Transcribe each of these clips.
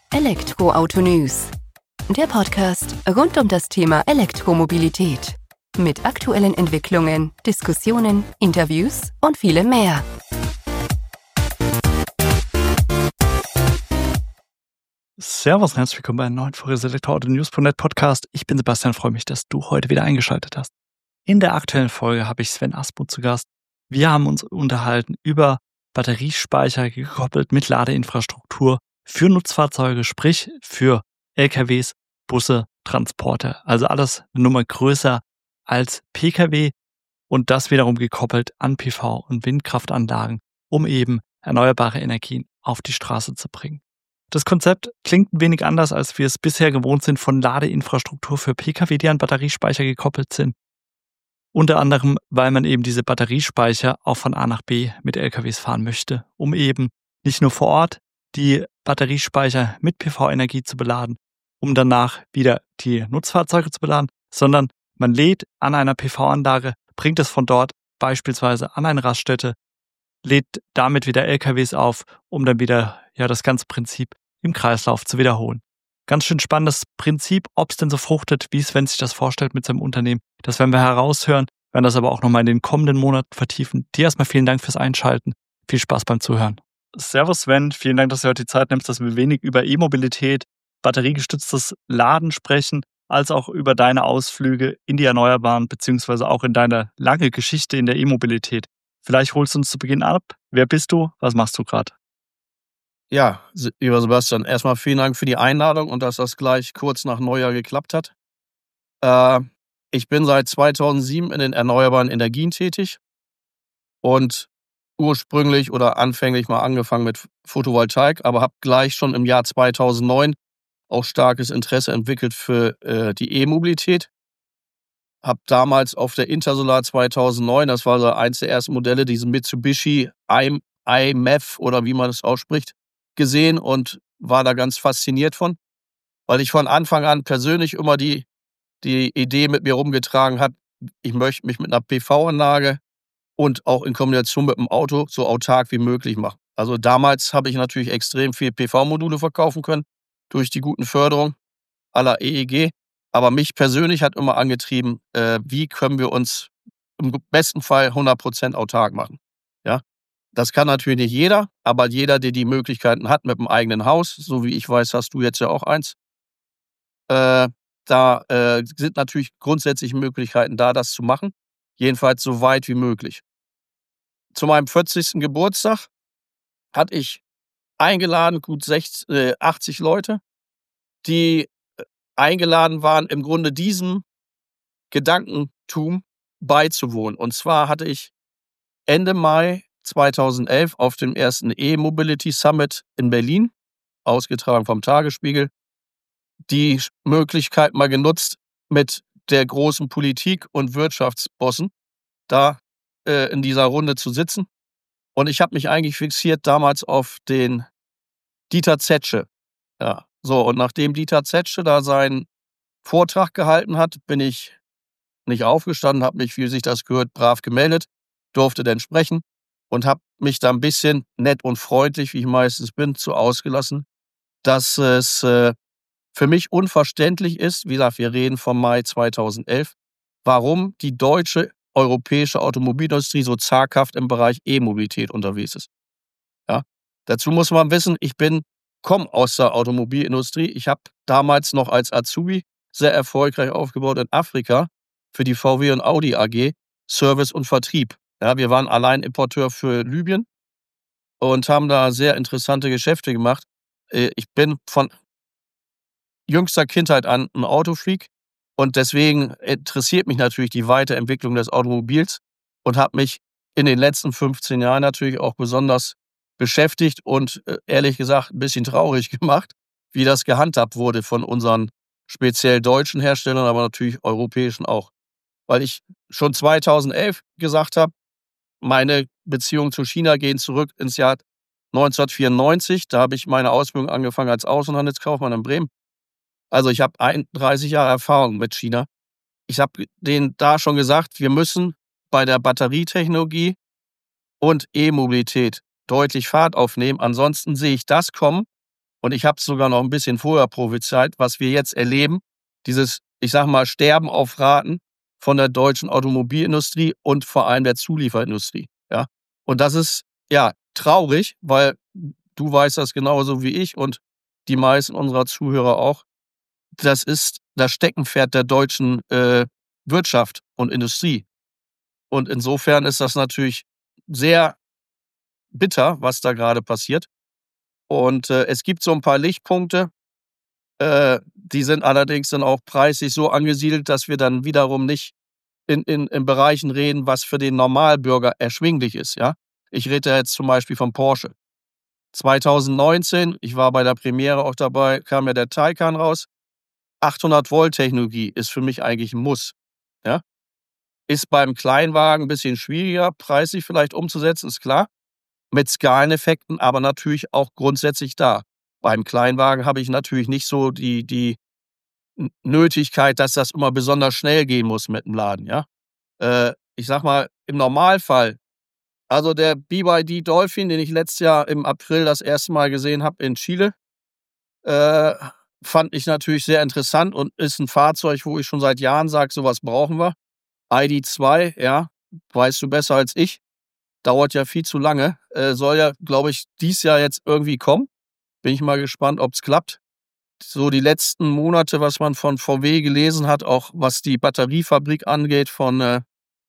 Elektroauto News, der Podcast rund um das Thema Elektromobilität. Mit aktuellen Entwicklungen, Diskussionen, Interviews und vielem mehr. Servus und herzlich willkommen bei einer neuen Folge des Elektroauto-News.net Podcast. Ich bin Sebastian, freue mich, dass du heute wieder eingeschaltet hast. In der aktuellen Folge habe ich Sven Asmuth zu Gast. Wir haben uns unterhalten über Batteriespeicher gekoppelt mit Ladeinfrastruktur für Nutzfahrzeuge, sprich für LKWs, Busse, Transporter. Also alles eine Nummer größer als Pkw und das wiederum gekoppelt an PV- und Windkraftanlagen, um eben erneuerbare Energien auf die Straße zu bringen. Das Konzept klingt ein wenig anders, als wir es bisher gewohnt sind von Ladeinfrastruktur für Pkw, die an Batteriespeicher gekoppelt sind. Unter anderem, weil man eben diese Batteriespeicher auch von A nach B mit LKWs fahren möchte, um eben nicht nur vor Ort die Batteriespeicher mit PV-Energie zu beladen, um danach wieder die Nutzfahrzeuge zu beladen, sondern man lädt an einer PV-Anlage, bringt es von dort beispielsweise an eine Raststätte, lädt damit wieder LKWs auf, um dann wieder das ganze Prinzip im Kreislauf zu wiederholen. Ganz schön spannendes Prinzip, ob es denn so fruchtet, wie Sven sich das vorstellt mit seinem Unternehmen. Das werden wir heraushören, werden das aber auch nochmal in den kommenden Monaten vertiefen. Dir erstmal vielen Dank fürs Einschalten. Viel Spaß beim Zuhören. Servus Sven, vielen Dank, dass du heute die Zeit nimmst, dass wir wenig über E-Mobilität, batteriegestütztes Laden sprechen, als auch über deine Ausflüge in die Erneuerbaren, beziehungsweise auch in deine lange Geschichte in der E-Mobilität. Vielleicht holst du uns zu Beginn ab. Wer bist du? Was machst du gerade? Ja, lieber Sebastian, erstmal vielen Dank für die Einladung und dass das gleich kurz nach Neujahr geklappt hat. Ich bin seit 2007 in den erneuerbaren Energien tätig und ursprünglich oder anfänglich mal angefangen mit Photovoltaik, aber habe gleich schon im Jahr 2009 auch starkes Interesse entwickelt für die E-Mobilität. Habe damals auf der Intersolar 2009, das war so eins der ersten Modelle, diesen Mitsubishi i-MAF oder wie man es ausspricht, gesehen und war da ganz fasziniert von, weil ich von Anfang an persönlich immer die Idee mit mir rumgetragen habe, ich möchte mich mit einer PV-Anlage und auch in Kombination mit dem Auto so autark wie möglich machen. Also damals habe ich natürlich extrem viel PV-Module verkaufen können durch die guten Förderungen aller EEG, aber mich persönlich hat immer angetrieben, wie können wir uns im besten Fall 100% autark machen. Ja? Das kann natürlich nicht jeder, aber jeder, der die Möglichkeiten hat mit dem eigenen Haus, so wie ich weiß, hast du jetzt ja auch eins, da sind natürlich grundsätzlich Möglichkeiten da, das zu machen. Jedenfalls so weit wie möglich. Zu meinem 40. Geburtstag hatte ich eingeladen, gut 80 Leute, die eingeladen waren, im Grunde diesem Gedankentum beizuwohnen. Und zwar hatte ich Ende Mai 2011 auf dem ersten E-Mobility Summit in Berlin, ausgetragen vom Tagesspiegel, die Möglichkeit mal genutzt, mit der großen Politik und Wirtschaftsbossen da in dieser Runde zu sitzen. Und ich habe mich eigentlich fixiert damals auf den Dieter Zetsche. Ja, so, und nachdem Dieter Zetsche da seinen Vortrag gehalten hat, bin ich nicht aufgestanden, habe mich, wie sich das gehört, brav gemeldet, durfte dann sprechen und habe mich da ein bisschen nett und freundlich, wie ich meistens bin, zu ausgelassen, dass es für mich unverständlich ist, wie gesagt, wir reden vom Mai 2011, warum die deutsche, europäische Automobilindustrie so zaghaft im Bereich E-Mobilität unterwegs ist. Ja? Dazu muss man wissen, komme aus der Automobilindustrie. Ich habe damals noch als Azubi sehr erfolgreich aufgebaut in Afrika für die VW und Audi AG Service und Vertrieb. Ja, wir waren Alleinimporteur für Libyen und haben da sehr interessante Geschäfte gemacht. Ich bin von jüngster Kindheit an ein Autofreak und deswegen interessiert mich natürlich die Weiterentwicklung des Automobils und habe mich in den letzten 15 Jahren natürlich auch besonders beschäftigt und ehrlich gesagt ein bisschen traurig gemacht, wie das gehandhabt wurde von unseren speziell deutschen Herstellern, aber natürlich europäischen auch. Weil ich schon 2011 gesagt habe, meine Beziehungen zu China gehen zurück ins Jahr 1994. Da habe ich meine Ausbildung angefangen als Außenhandelskaufmann in Bremen. Also ich habe 31 Jahre Erfahrung mit China. Ich habe denen da schon gesagt, wir müssen bei der Batterietechnologie und E-Mobilität deutlich Fahrt aufnehmen. Ansonsten sehe ich das kommen, Und ich habe es sogar noch ein bisschen vorher prophezeit, was wir jetzt erleben, dieses, ich sag mal, Sterben auf Raten von der deutschen Automobilindustrie und vor allem der Zulieferindustrie. Ja? Und das ist ja traurig, weil du weißt das genauso wie ich und die meisten unserer Zuhörer auch. Das ist das Steckenpferd der deutschen Wirtschaft und Industrie. Und insofern ist das natürlich sehr bitter, was da gerade passiert. Und es gibt so ein paar Lichtpunkte, die sind allerdings dann auch preislich so angesiedelt, dass wir dann wiederum nicht in Bereichen reden, was für den Normalbürger erschwinglich ist. Ja? Ich rede jetzt zum Beispiel von Porsche. 2019, ich war bei der Premiere auch dabei, kam ja der Taycan raus. 800-Volt-Technologie ist für mich eigentlich ein Muss. Ja? Ist beim Kleinwagen ein bisschen schwieriger, preislich vielleicht umzusetzen, ist klar. Mit Skaleneffekten, aber natürlich auch grundsätzlich da. Beim Kleinwagen habe ich natürlich nicht so die Nötigkeit, dass das immer besonders schnell gehen muss mit dem Laden. Ja? Ich sag mal, im Normalfall, also der BYD Dolphin, den ich letztes Jahr im April das erste Mal gesehen habe in Chile, fand ich natürlich sehr interessant und ist ein Fahrzeug, wo ich schon seit Jahren sage, sowas brauchen wir. ID.2, ja, weißt du besser als ich, dauert ja viel zu lange, soll ja, glaube ich, dieses Jahr jetzt irgendwie kommen. Bin ich mal gespannt, ob es klappt. So die letzten Monate, was man von VW gelesen hat, auch was die Batteriefabrik angeht von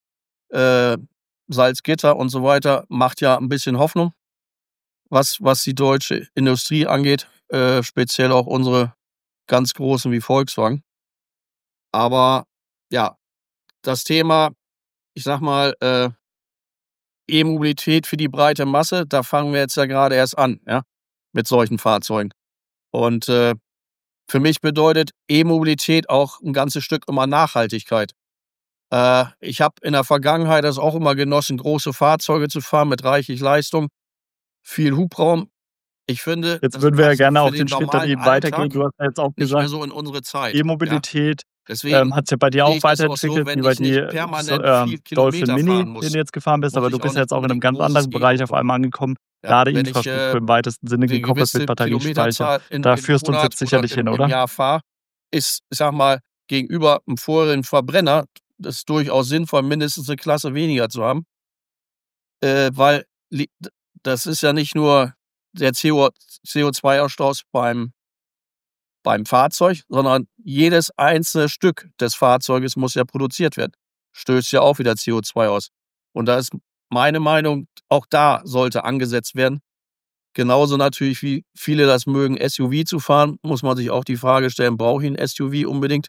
Salzgitter und so weiter, macht ja ein bisschen Hoffnung, was die deutsche Industrie angeht, speziell auch unsere ganz großen wie Volkswagen. Aber ja, das Thema, ich sag mal, E-Mobilität für die breite Masse, da fangen wir jetzt ja gerade erst an, ja, mit solchen Fahrzeugen. Und für mich bedeutet E-Mobilität auch ein ganzes Stück immer Nachhaltigkeit. Ich habe in der Vergangenheit das auch immer genossen, große Fahrzeuge zu fahren mit reichlich Leistung, viel Hubraum. Ich finde, Jetzt würden wir ja gerne auch den Schritt dann normalen eben weitergehen. Alltag Du hast ja jetzt auch nicht mehr gesagt, so in unsere Zeit. Ja? E-Mobilität Deswegen hat es ja bei dir sehe auch ich das auch so, weiterentwickelt, wenn wie bei ich nicht dir permanent viel Dolphin Kilometer Mini, fahren den muss, du jetzt gefahren bist, muss aber du ich auch bist ja nicht jetzt auch in einem unbedingt ganz großes anderen Bereich auf E-Auto einmal haben. angekommen. Ja, wenn ich Ladeinfrastruktur im weitesten Sinne eine gekoppelt mit gewisse Batteriespeicher. Kilometerzahl Da im führst du uns Monat jetzt oder sicherlich hin, im oder? Jahr fahre, ist, ich sag mal, gegenüber einem vorherigen Verbrenner das durchaus sinnvoll, mindestens eine Klasse weniger zu haben. Weil das ist ja nicht nur der CO2-Ausstoß beim Fahrzeug, sondern jedes einzelne Stück des Fahrzeuges muss ja produziert werden. Stößt ja auch wieder CO2 aus. Und da ist meine Meinung, auch da sollte angesetzt werden. Genauso natürlich, wie viele das mögen, SUV zu fahren, muss man sich auch die Frage stellen, brauche ich ein SUV unbedingt?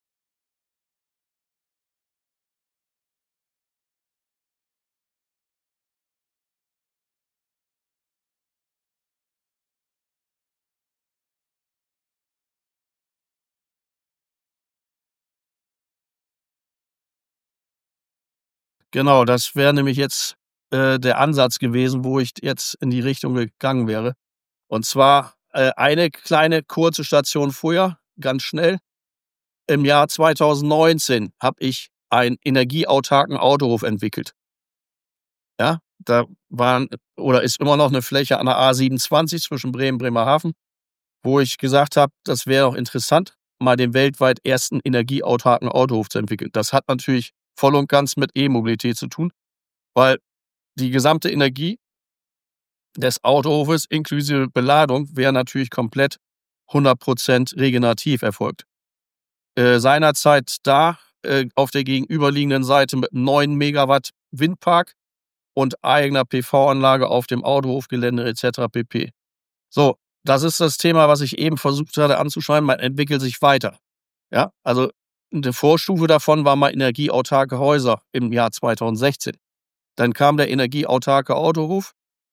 Genau, das wäre nämlich jetzt der Ansatz gewesen, wo ich jetzt in die Richtung gegangen wäre. Und zwar eine kleine kurze Station vorher, ganz schnell. Im Jahr 2019 habe ich einen energieautarken Autohof entwickelt. Ja, da waren oder ist immer noch eine Fläche an der A27 zwischen Bremen und Bremerhaven, wo ich gesagt habe, das wäre doch interessant, mal den weltweit ersten energieautarken Autohof zu entwickeln. Das hat natürlich voll und ganz mit E-Mobilität zu tun, weil die gesamte Energie des Autohofes inklusive Beladung wäre natürlich komplett 100% regenerativ erfolgt. Seinerzeit da auf der gegenüberliegenden Seite mit 9 Megawatt Windpark und eigener PV-Anlage auf dem Autohofgelände etc. pp. So, das ist das Thema, was ich eben versucht hatte anzuschneiden. Man entwickelt sich weiter. Ja, also eine Vorstufe davon war mal energieautarke Häuser im Jahr 2016. Dann kam der energieautarke Autohof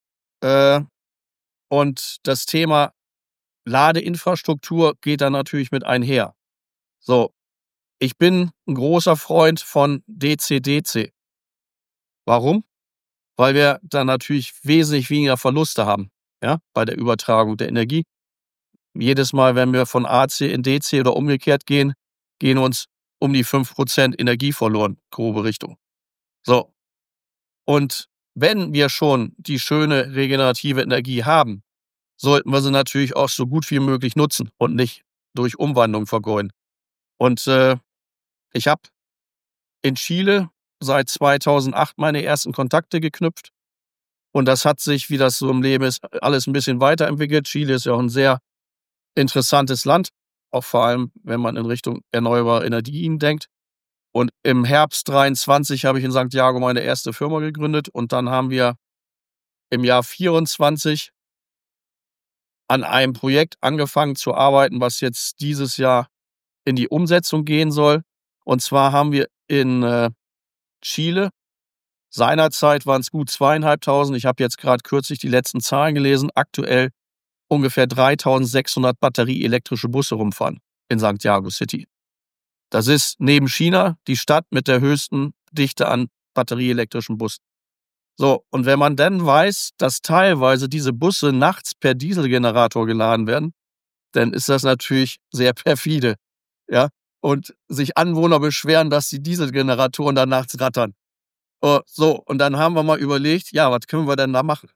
und das Thema Ladeinfrastruktur geht dann natürlich mit einher. So, ich bin ein großer Freund von DC-DC. Warum? Weil wir dann natürlich wesentlich weniger Verluste haben, ja, bei der Übertragung der Energie. Jedes Mal, wenn wir von AC in DC oder umgekehrt gehen uns um die 5% Energie verloren, grobe Richtung. So, und wenn wir schon die schöne regenerative Energie haben, sollten wir sie natürlich auch so gut wie möglich nutzen und nicht durch Umwandlung vergeuden. Und ich habe in Chile seit 2008 meine ersten Kontakte geknüpft. Und das hat sich, wie das so im Leben ist, alles ein bisschen weiterentwickelt. Chile ist ja auch ein sehr interessantes Land, auch vor allem, wenn man in Richtung erneuerbare Energien denkt. Und im Herbst 23 habe ich in Santiago meine erste Firma gegründet. Und dann haben wir im Jahr 24 an einem Projekt angefangen zu arbeiten, was jetzt dieses Jahr in die Umsetzung gehen soll. Und zwar haben wir in Chile, seinerzeit waren es gut 2.500, ich habe jetzt gerade kürzlich die letzten Zahlen gelesen, aktuell ungefähr 3.600 batterieelektrische Busse rumfahren in Santiago City. Das ist neben China die Stadt mit der höchsten Dichte an batterieelektrischen Bussen. So, und wenn man dann weiß, dass teilweise diese Busse nachts per Dieselgenerator geladen werden, dann ist das natürlich sehr perfide, ja? Und sich Anwohner beschweren, dass die Dieselgeneratoren da nachts rattern. So, und dann haben wir mal überlegt, ja, was können wir denn da machen?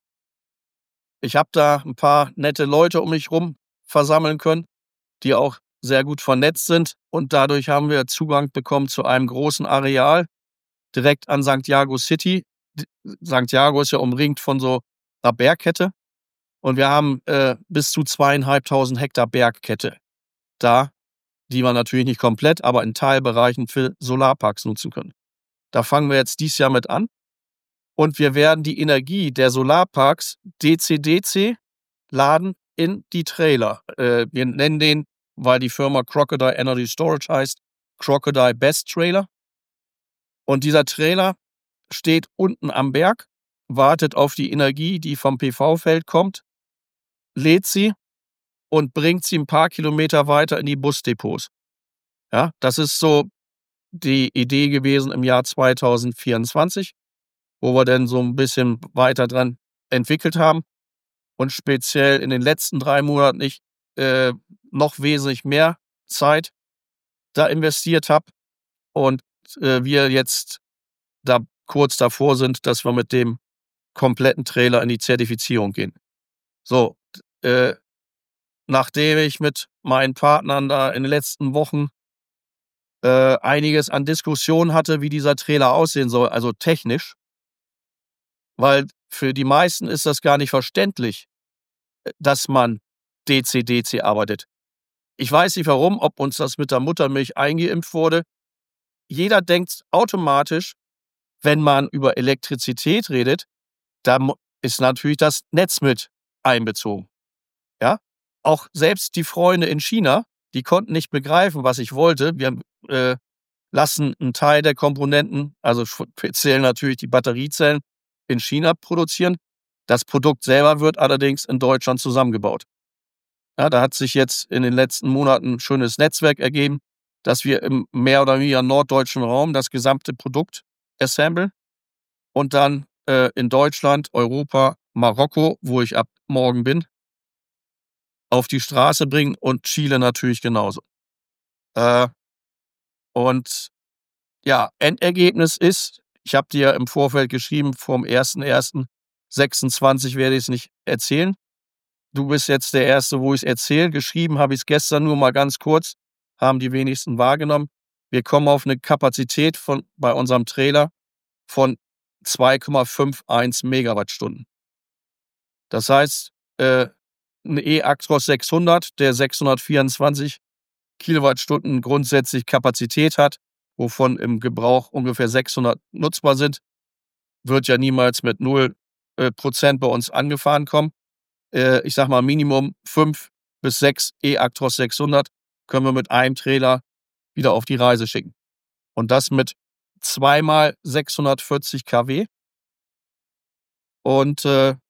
Ich habe da ein paar nette Leute um mich rum versammeln können, die auch sehr gut vernetzt sind. Und dadurch haben wir Zugang bekommen zu einem großen Areal direkt an Santiago City. Santiago ist ja umringt von so einer Bergkette. Und wir haben bis zu 2.500 Hektar Bergkette da, die wir natürlich nicht komplett, aber in Teilbereichen für Solarparks nutzen können. Da fangen wir jetzt dieses Jahr mit an. Und wir werden die Energie der Solarparks DC-DC laden in die Trailer. Wir nennen den, weil die Firma Crocodile Energy Storage heißt, Crocodile Best Trailer. Und dieser Trailer steht unten am Berg, wartet auf die Energie, die vom PV-Feld kommt, lädt sie und bringt sie ein paar Kilometer weiter in die Busdepots. Ja, das ist so die Idee gewesen im Jahr 2024, wo wir dann so ein bisschen weiter dran entwickelt haben und speziell in den letzten 3 Monaten ich noch wesentlich mehr Zeit da investiert habe und wir jetzt da kurz davor sind, dass wir mit dem kompletten Trailer in die Zertifizierung gehen. So, nachdem ich mit meinen Partnern da in den letzten Wochen einiges an Diskussionen hatte, wie dieser Trailer aussehen soll, also technisch, weil für die meisten ist das gar nicht verständlich, dass man DC-DC arbeitet. Ich weiß nicht warum, ob uns das mit der Muttermilch eingeimpft wurde. Jeder denkt automatisch, wenn man über Elektrizität redet, da ist natürlich das Netz mit einbezogen. Ja? Auch selbst die Freunde in China, die konnten nicht begreifen, was ich wollte. Wir lassen einen Teil der Komponenten, also speziell natürlich die Batteriezellen, in China produzieren. Das Produkt selber wird allerdings in Deutschland zusammengebaut. Ja, da hat sich jetzt in den letzten Monaten ein schönes Netzwerk ergeben, dass wir im mehr oder weniger norddeutschen Raum das gesamte Produkt assemblen und dann in Deutschland, Europa, Marokko, wo ich ab morgen bin, auf die Straße bringen und Chile natürlich genauso. Und ja, Endergebnis ist, ich habe dir im Vorfeld geschrieben, vom 1.1.26 werde ich es nicht erzählen. Du bist jetzt der Erste, wo ich es erzähle. Geschrieben habe ich es gestern nur mal ganz kurz, haben die wenigsten wahrgenommen. Wir kommen auf eine Kapazität bei unserem Trailer von 2,51 Megawattstunden. Das heißt, ein E-Actros 600, der 624 Kilowattstunden grundsätzlich Kapazität hat, wovon im Gebrauch ungefähr 600 nutzbar sind, wird ja niemals mit 0% bei uns angefahren kommen. Ich sag mal Minimum 5 bis 6 E-Actros 600 können wir mit einem Trailer wieder auf die Reise schicken. Und das mit 2x 640 kW. Und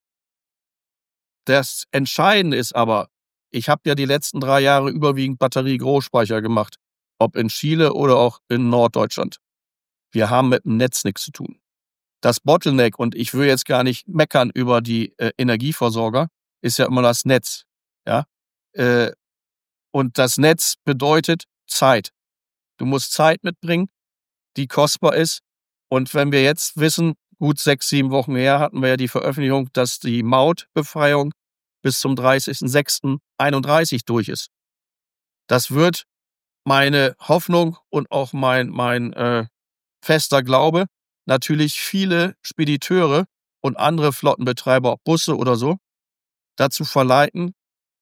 das Entscheidende ist aber, ich habe ja die letzten 3 Jahre überwiegend Batterie-Großspeicher gemacht, ob in Chile oder auch in Norddeutschland. Wir haben mit dem Netz nichts zu tun. Das Bottleneck, und ich will jetzt gar nicht meckern über die Energieversorger, ist ja immer das Netz. Ja? Und das Netz bedeutet Zeit. Du musst Zeit mitbringen, die kostbar ist. Und wenn wir jetzt wissen, gut 6, 7 Wochen her hatten wir ja die Veröffentlichung, dass die Mautbefreiung bis zum 30.06.31 durch ist. Das wird meine Hoffnung und auch mein fester Glaube, natürlich viele Spediteure und andere Flottenbetreiber, ob Busse oder so, dazu verleiten,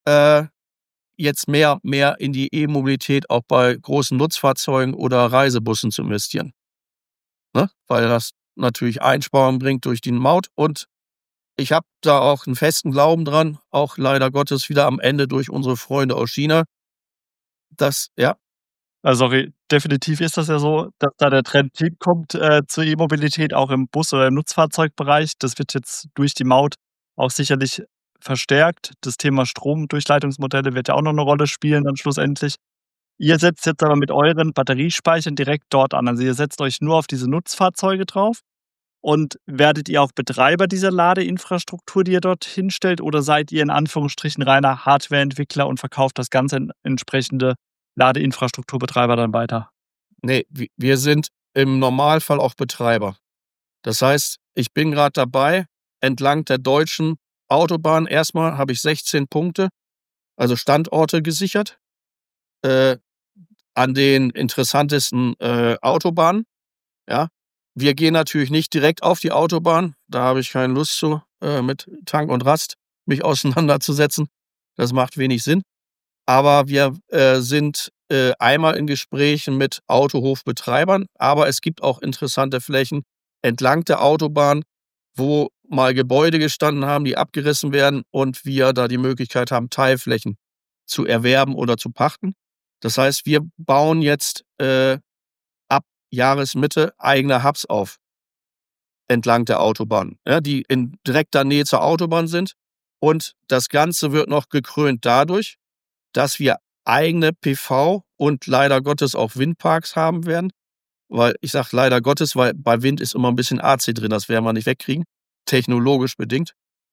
jetzt mehr in die E-Mobilität auch bei großen Nutzfahrzeugen oder Reisebussen zu investieren. Ne? Weil das natürlich Einsparungen bringt durch die Maut. Und ich habe da auch einen festen Glauben dran, auch leider Gottes wieder am Ende durch unsere Freunde aus China, dass, ja, Also sorry, definitiv ist das ja so, dass da der Trend hinkommt zur E-Mobilität, auch im Bus- oder im Nutzfahrzeugbereich. Das wird jetzt durch die Maut auch sicherlich verstärkt. Das Thema Stromdurchleitungsmodelle wird ja auch noch eine Rolle spielen dann schlussendlich. Ihr setzt jetzt aber mit euren Batteriespeichern direkt dort an. Also ihr setzt euch nur auf diese Nutzfahrzeuge drauf und werdet ihr auch Betreiber dieser Ladeinfrastruktur, die ihr dort hinstellt, oder seid ihr in Anführungsstrichen reiner Hardwareentwickler und verkauft das Ganze an entsprechende Ladeinfrastrukturbetreiber dann weiter? nee, wir sind im Normalfall auch Betreiber. Das heißt, ich bin gerade dabei, entlang der deutschen Autobahn erstmal habe ich 16 Punkte, also Standorte gesichert, äh, an den interessantesten Autobahnen. Ja. Wir gehen natürlich nicht direkt auf die Autobahn, da habe ich keine Lust zu, mit Tank und Rast mich auseinanderzusetzen. Das macht wenig Sinn. Aber wir sind einmal in Gesprächen mit Autohofbetreibern, aber es gibt auch interessante Flächen entlang der Autobahn, wo mal Gebäude gestanden haben, die abgerissen werden und wir da die Möglichkeit haben, Teilflächen zu erwerben oder zu pachten. Das heißt, wir bauen jetzt ab Jahresmitte eigene Hubs auf entlang der Autobahn, ja, die in direkter Nähe zur Autobahn sind. Und das Ganze wird noch gekrönt dadurch, dass wir eigene PV und leider Gottes auch Windparks haben werden. Weil ich sage leider Gottes, weil bei Wind ist immer ein bisschen AC drin, das werden wir nicht wegkriegen, technologisch bedingt.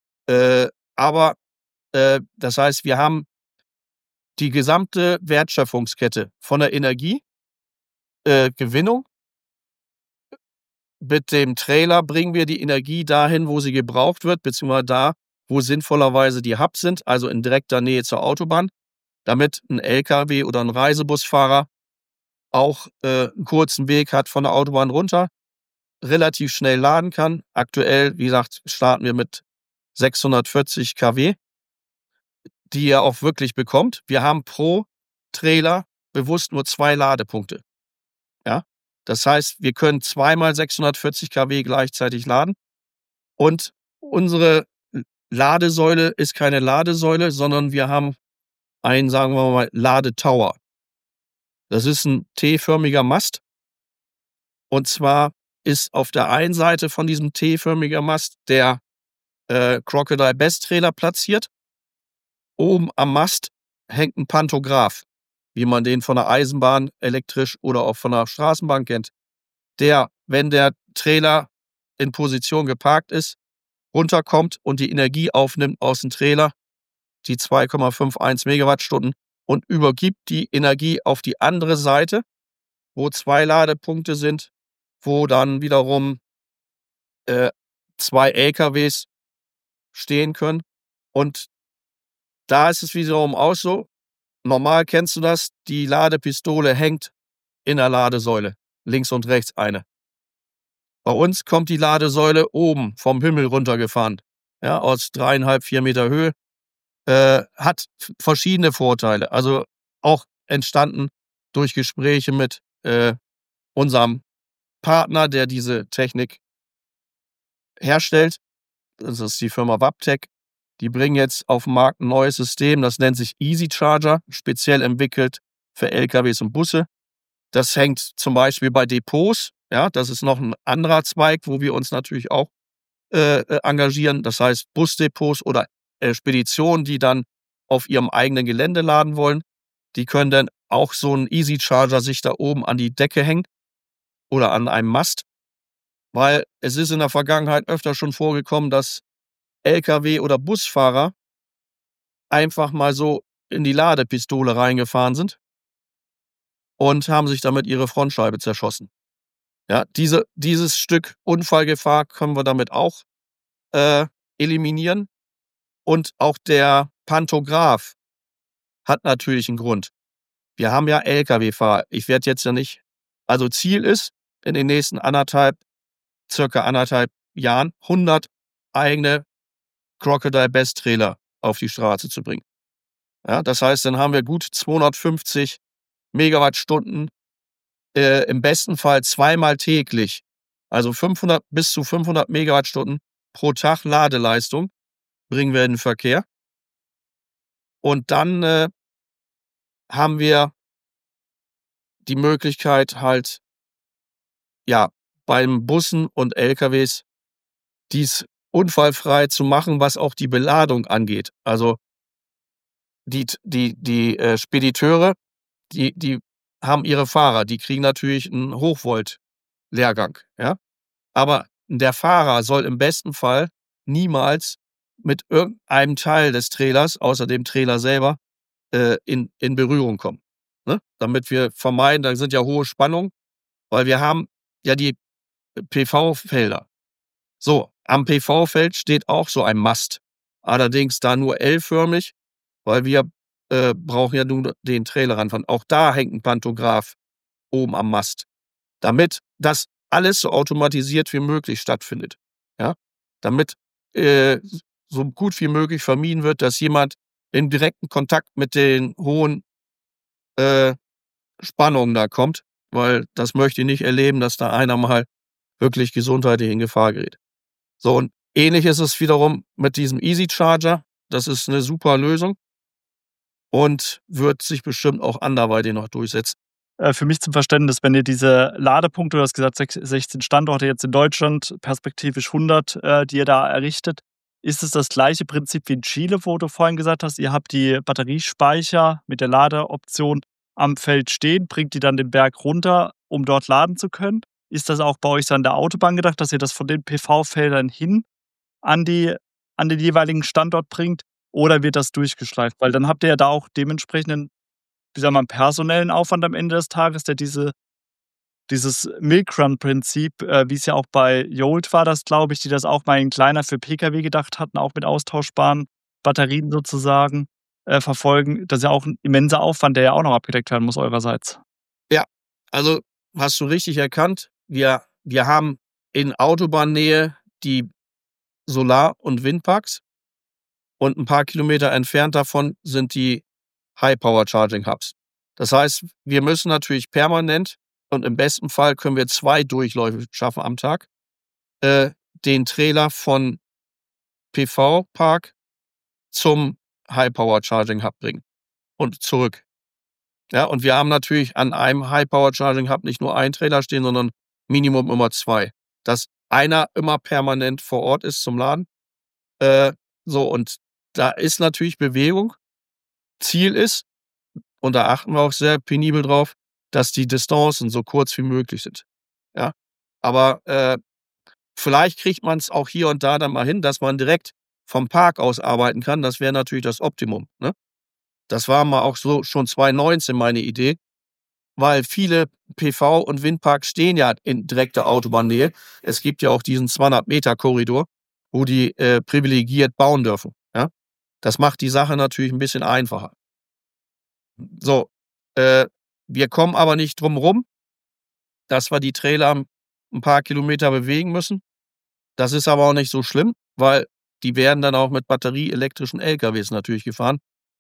Aber das heißt, wir haben die gesamte Wertschöpfungskette von der Energiegewinnung. Mit dem Trailer bringen wir die Energie dahin, wo sie gebraucht wird, beziehungsweise da, wo sinnvollerweise die Hubs sind, also in direkter Nähe zur Autobahn, damit ein LKW oder ein Reisebusfahrer auch einen kurzen Weg hat von der Autobahn runter, relativ schnell laden kann. Aktuell, wie gesagt, starten wir mit 640 kW, die er auch wirklich bekommt. Wir haben pro Trailer bewusst nur 2 Ladepunkte. Ja? Das heißt, wir können zweimal 640 kW gleichzeitig laden. Und unsere Ladesäule ist keine Ladesäule, sondern wir haben einen, sagen wir mal, Ladetower. Das ist ein T-förmiger Mast. Und zwar ist auf der einen Seite von diesem T-förmigen Mast der Crocodile Best Trailer platziert. Oben am Mast hängt ein Pantograph, wie man den von der Eisenbahn elektrisch oder auch von der Straßenbahn kennt. Der, wenn der Trailer in Position geparkt ist, runterkommt und die Energie aufnimmt aus dem Trailer, die 2,51 Megawattstunden, und übergibt die Energie auf die andere Seite, wo 2 Ladepunkte sind, wo dann wiederum 2 LKWs stehen können. Und da ist es wiederum auch so, normal kennst du das, die Ladepistole hängt in der Ladesäule, links und rechts eine. Bei uns kommt die Ladesäule oben vom Himmel runtergefahren, ja, aus 3,5, 4 Meter Höhe, hat verschiedene Vorteile. Also auch entstanden durch Gespräche mit unserem Partner, der diese Technik herstellt. Das ist die Firma Wabtec. Die bringen jetzt auf den Markt ein neues System, das nennt sich Easy Charger, speziell entwickelt für LKWs und Busse. Das hängt zum Beispiel bei Depots, ja, das ist noch ein anderer Zweig, wo wir uns natürlich auch engagieren. Das heißt Busdepots oder Speditionen, die dann auf ihrem eigenen Gelände laden wollen, die können dann auch so einen Easy Charger sich da oben an die Decke hängen oder an einem Mast, weil es ist in der Vergangenheit öfter schon vorgekommen, dass LKW oder Busfahrer einfach mal so in die Ladepistole reingefahren sind und haben sich damit ihre Frontscheibe zerschossen. Ja, dieses Stück Unfallgefahr können wir damit auch eliminieren. Und auch der Pantograph hat natürlich einen Grund. Wir haben ja Lkw-Fahrer. Ich werde jetzt ja nicht, also Ziel ist, in den nächsten circa anderthalb Jahren 100 eigene Crocodile Best Trailer auf die Straße zu bringen. Ja, das heißt, dann haben wir gut 250 Megawattstunden, im besten Fall zweimal täglich, also 500 bis zu 500 Megawattstunden pro Tag Ladeleistung bringen wir in den Verkehr. Und dann haben wir die Möglichkeit halt, ja, beim Bussen und LKWs dies unfallfrei zu machen, was auch die Beladung angeht. Also die Spediteure, die haben ihre Fahrer, die kriegen natürlich einen Hochvolt-Leergang, ja. Aber der Fahrer soll im besten Fall niemals mit irgendeinem Teil des Trailers, außer dem Trailer selber, in Berührung kommen, ne? Damit wir vermeiden, da sind ja hohe Spannungen, weil wir haben ja die PV-Felder. So, am PV-Feld steht auch so ein Mast. Allerdings da nur L-förmig, weil wir brauchen ja nur den Trailer ranfahren. Auch da hängt ein Pantograph oben am Mast, damit das alles so automatisiert wie möglich stattfindet. Ja? Damit so gut wie möglich vermieden wird, dass jemand in direkten Kontakt mit den hohen Spannungen da kommt, weil das möchte ich nicht erleben, dass da einer mal wirklich gesundheitlich in Gefahr gerät. So, und ähnlich ist es wiederum mit diesem Easy Charger. Das ist eine super Lösung und wird sich bestimmt auch anderweitig noch durchsetzen. Für mich zum Verständnis, wenn ihr diese Ladepunkte, du hast gesagt 16 Standorte jetzt in Deutschland, perspektivisch 100, die ihr da errichtet, ist es das gleiche Prinzip wie in Chile, wo du vorhin gesagt hast, ihr habt die Batteriespeicher mit der Ladeoption am Feld stehen, bringt die dann den Berg runter, um dort laden zu können? Ist das auch bei euch so an der Autobahn gedacht, dass ihr das von den PV-Feldern hin an den jeweiligen Standort bringt, oder wird das durchgeschleift? Weil dann habt ihr ja da auch dementsprechend einen, wie sagen wir mal, personellen Aufwand am Ende des Tages, der dieses Milkrun-Prinzip, wie es ja auch bei Jolt war, das glaube ich, die das auch mal in kleiner für Pkw gedacht hatten, auch mit austauschbaren Batterien sozusagen verfolgen. Das ist ja auch ein immenser Aufwand, der ja auch noch abgedeckt werden muss eurerseits. Ja, also hast du richtig erkannt. Wir haben in Autobahnnähe die Solar- und Windparks und ein paar Kilometer entfernt davon sind die High-Power-Charging-Hubs. Das heißt, wir müssen natürlich permanent und im besten Fall können wir 2 Durchläufe schaffen am Tag, den Trailer von PV-Park zum High-Power-Charging-Hub bringen und zurück. Ja, und wir haben natürlich an einem High-Power-Charging-Hub nicht nur einen Trailer stehen, sondern Minimum immer 2. Dass einer immer permanent vor Ort ist zum Laden. So, und da ist natürlich Bewegung. Ziel ist, und da achten wir auch sehr penibel drauf, dass die Distanzen so kurz wie möglich sind. Ja, aber vielleicht kriegt man es auch hier und da dann mal hin, dass man direkt vom Park aus arbeiten kann. Das wäre natürlich das Optimum, ne? Das war mal auch so schon 2019 meine Idee, weil viele PV- und Windparks stehen ja in direkter Autobahnnähe. Es gibt ja auch diesen 200-Meter-Korridor, wo die privilegiert bauen dürfen. Ja? Das macht die Sache natürlich ein bisschen einfacher. So, wir kommen aber nicht drum rum, dass wir die Trailer ein paar Kilometer bewegen müssen. Das ist aber auch nicht so schlimm, weil die werden dann auch mit batterieelektrischen LKWs natürlich gefahren,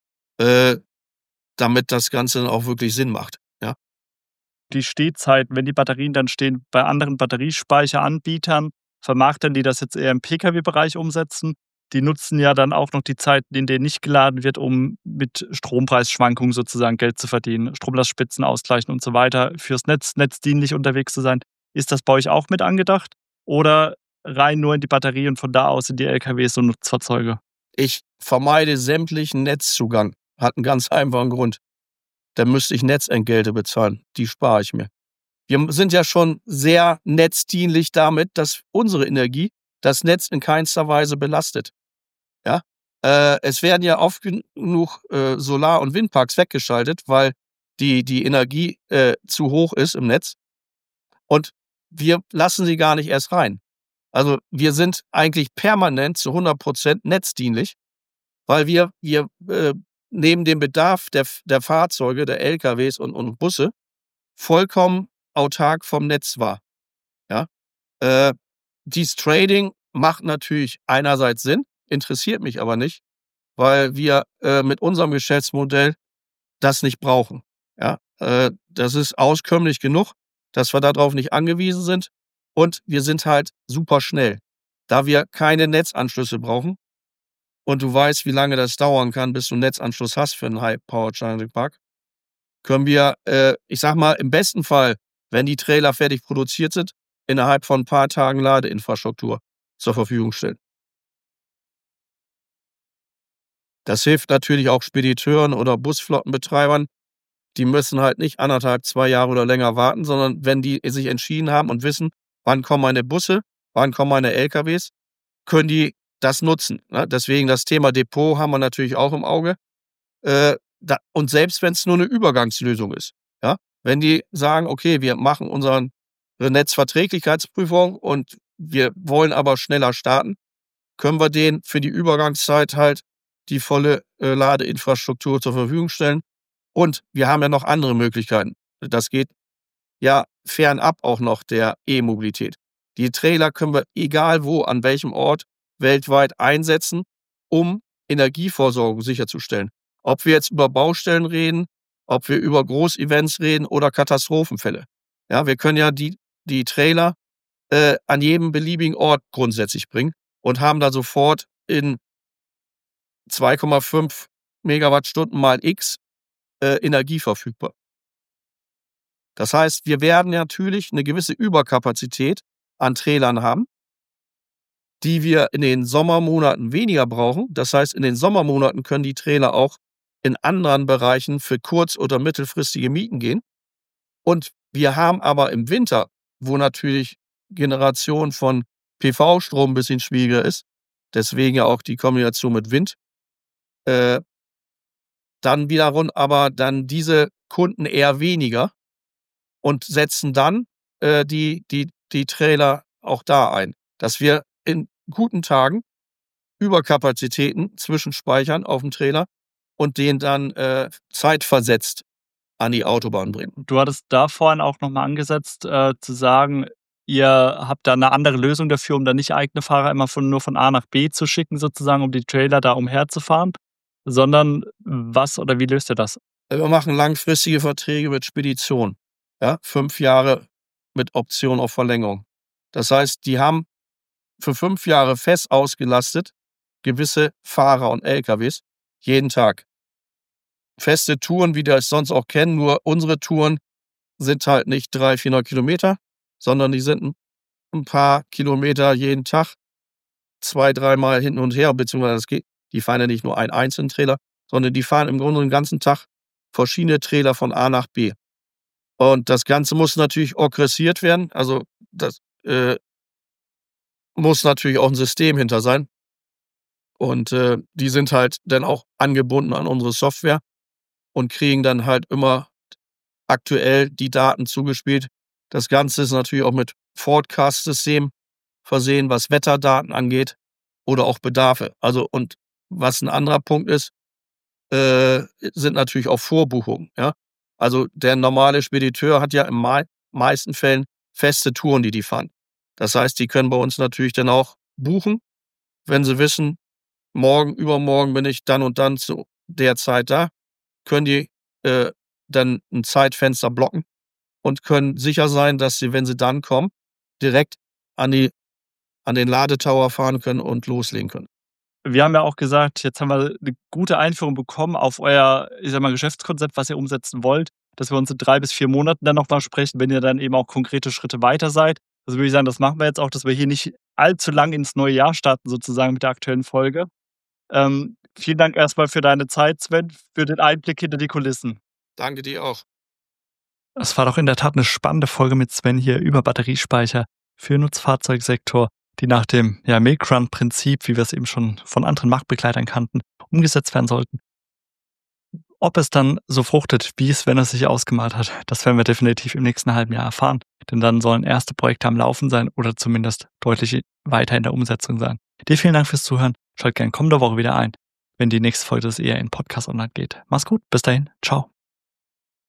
damit das Ganze dann auch wirklich Sinn macht. Ja? Die Stehzeiten, wenn die Batterien dann stehen, bei anderen Batteriespeicheranbietern, vermarkten die das jetzt eher im Pkw-Bereich umsetzen. Die nutzen ja dann auch noch die Zeiten, in denen nicht geladen wird, um mit Strompreisschwankungen sozusagen Geld zu verdienen, Stromlastspitzen ausgleichen und so weiter, fürs Netz netzdienlich unterwegs zu sein. Ist das bei euch auch mit angedacht? Oder rein nur in die Batterie und von da aus in die LKWs und Nutzfahrzeuge? Ich vermeide sämtlichen Netzzugang. Hat einen ganz einfachen Grund. Dann müsste ich Netzentgelte bezahlen. Die spare ich mir. Wir sind ja schon sehr netzdienlich damit, dass unsere Energie das Netz in keinster Weise belastet. Ja? Es werden ja oft genug Solar- und Windparks weggeschaltet, weil die Energie zu hoch ist im Netz. Und wir lassen sie gar nicht erst rein. Also wir sind eigentlich permanent zu 100% netzdienlich. weil wir neben dem Bedarf der Fahrzeuge, der LKWs und Busse vollkommen autark vom Netz war. Ja? Dieses Trading macht natürlich einerseits Sinn, interessiert mich aber nicht, weil wir mit unserem Geschäftsmodell das nicht brauchen. Ja? Das ist auskömmlich genug, dass wir darauf nicht angewiesen sind und wir sind halt super schnell. Da wir keine Netzanschlüsse brauchen und du weißt, wie lange das dauern kann, bis du einen Netzanschluss hast für einen High-Power-Charging-Park, können wir, ich sag mal, im besten Fall, wenn die Trailer fertig produziert sind, innerhalb von ein paar Tagen Ladeinfrastruktur zur Verfügung stellen. Das hilft natürlich auch Spediteuren oder Busflottenbetreibern. Die müssen halt nicht 1,5, 2 Jahre oder länger warten, sondern wenn die sich entschieden haben und wissen, wann kommen meine Busse, wann kommen meine LKWs, können die das nutzen. Ne? Deswegen das Thema Depot haben wir natürlich auch im Auge. Und selbst wenn es nur eine Übergangslösung ist, ja, wenn die sagen, okay, wir machen unsere Netzverträglichkeitsprüfung und wir wollen aber schneller starten, können wir denen für die Übergangszeit halt die volle Ladeinfrastruktur zur Verfügung stellen. Und wir haben ja noch andere Möglichkeiten. Das geht ja fernab auch noch der E-Mobilität. Die Trailer können wir egal wo, an welchem Ort weltweit einsetzen, um Energieversorgung sicherzustellen. Ob wir jetzt über Baustellen reden, ob wir über Großevents reden oder Katastrophenfälle. Ja, wir können ja die Trailer an jedem beliebigen Ort grundsätzlich bringen und haben da sofort in 2,5 Megawattstunden mal X Energie verfügbar. Das heißt, wir werden natürlich eine gewisse Überkapazität an Trailern haben, die wir in den Sommermonaten weniger brauchen. Das heißt, in den Sommermonaten können die Trailer auch in anderen Bereichen für kurz- oder mittelfristige Mieten gehen. Und wir haben aber im Winter, wo natürlich Generation von PV-Strom ein bisschen schwieriger ist, deswegen ja auch die Kombination mit Wind, dann wiederum aber dann diese Kunden eher weniger und setzen dann die Trailer auch da ein, dass wir in guten Tagen Überkapazitäten zwischenspeichern auf dem Trailer und den dann zeitversetzt an die Autobahn bringen. Du hattest da vorhin auch nochmal angesetzt, zu sagen, ihr habt da eine andere Lösung dafür, um dann nicht eigene Fahrer immer nur von A nach B zu schicken, sozusagen, um die Trailer da umherzufahren, sondern was oder wie löst ihr das? Wir machen langfristige Verträge mit Spedition. Ja, 5 Jahre mit Option auf Verlängerung. Das heißt, die haben für 5 Jahre fest ausgelastet gewisse Fahrer und LKWs jeden Tag. Feste Touren, wie wir es sonst auch kennen, nur unsere Touren sind halt nicht 300-400 Kilometer, sondern die sind ein paar Kilometer jeden Tag, 2-3 Mal hin und her, beziehungsweise die fahren ja nicht nur einen einzelnen Trailer, sondern die fahren im Grunde den ganzen Tag verschiedene Trailer von A nach B. Und das Ganze muss natürlich orchestriert werden, also das muss natürlich auch ein System hinter sein. Und die sind halt dann auch angebunden an unsere Software und kriegen dann halt immer aktuell die Daten zugespielt. Das Ganze ist natürlich auch mit Forecast-System versehen, was Wetterdaten angeht oder auch Bedarfe. Also und was ein anderer Punkt ist, sind natürlich auch Vorbuchungen. Ja? Also der normale Spediteur hat ja in meisten Fällen feste Touren, die fahren. Das heißt, die können bei uns natürlich dann auch buchen, wenn sie wissen, morgen, übermorgen bin ich dann und dann zu der Zeit da, können die dann ein Zeitfenster blocken und können sicher sein, dass sie, wenn sie dann kommen, direkt an den Ladetower fahren können und loslegen können. Wir haben ja auch gesagt, jetzt haben wir eine gute Einführung bekommen auf euer, ich sag mal, Geschäftskonzept, was ihr umsetzen wollt, dass wir uns in 3 bis 4 Monaten dann nochmal sprechen, wenn ihr dann eben auch konkrete Schritte weiter seid. Also würde ich sagen, das machen wir jetzt auch, dass wir hier nicht allzu lang ins neue Jahr starten, sozusagen mit der aktuellen Folge. Vielen Dank erstmal für deine Zeit, Sven, für den Einblick hinter die Kulissen. Danke dir auch. Es war doch in der Tat eine spannende Folge mit Sven hier über Batteriespeicher für den Nutzfahrzeugsektor, die nach dem Milk-Run-Prinzip, wie wir es eben schon von anderen Marktbegleitern kannten, umgesetzt werden sollten. Ob es dann so fruchtet, wie Sven es sich ausgemalt hat, das werden wir definitiv im nächsten halben Jahr erfahren. Denn dann sollen erste Projekte am Laufen sein oder zumindest deutlich weiter in der Umsetzung sein. Dir vielen Dank fürs Zuhören. Schalt gerne kommende Woche wieder ein. wenn die nächste Folge des ERN Podcast online geht. Mach's gut, bis dahin, ciao.